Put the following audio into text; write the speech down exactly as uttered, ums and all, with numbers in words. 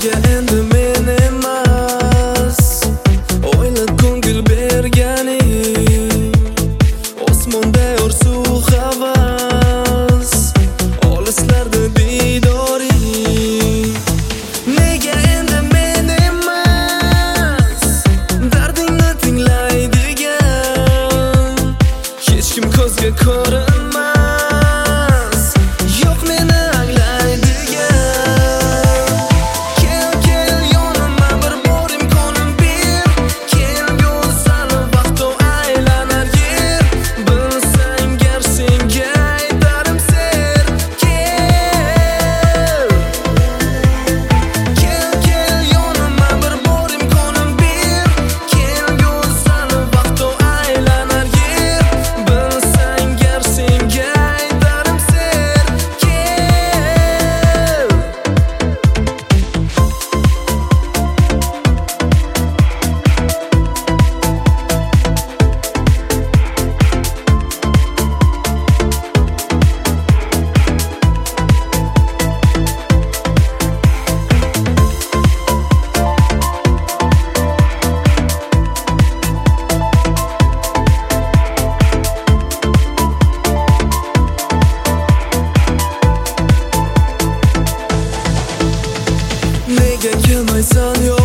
Nega endi men emas o'ylab ko'ngil berganing, osmonda yorsu havas, olislarda didoring. Nega endi men emas dardingni tinglaydigan, hech kim ko'zga ko'rinmas, yo'q meni anglaydigan. Kel kel yonimga bir bor imkonim ber, kelgusi vaqto aylanar yer, bilsang gar senga aytarim ser. Kel kel kel yonimga bir bor imkonim ber, kelgusi vaqto aylanar yer, bilsang gar senga aytarim ser. Kel nega kelmaysan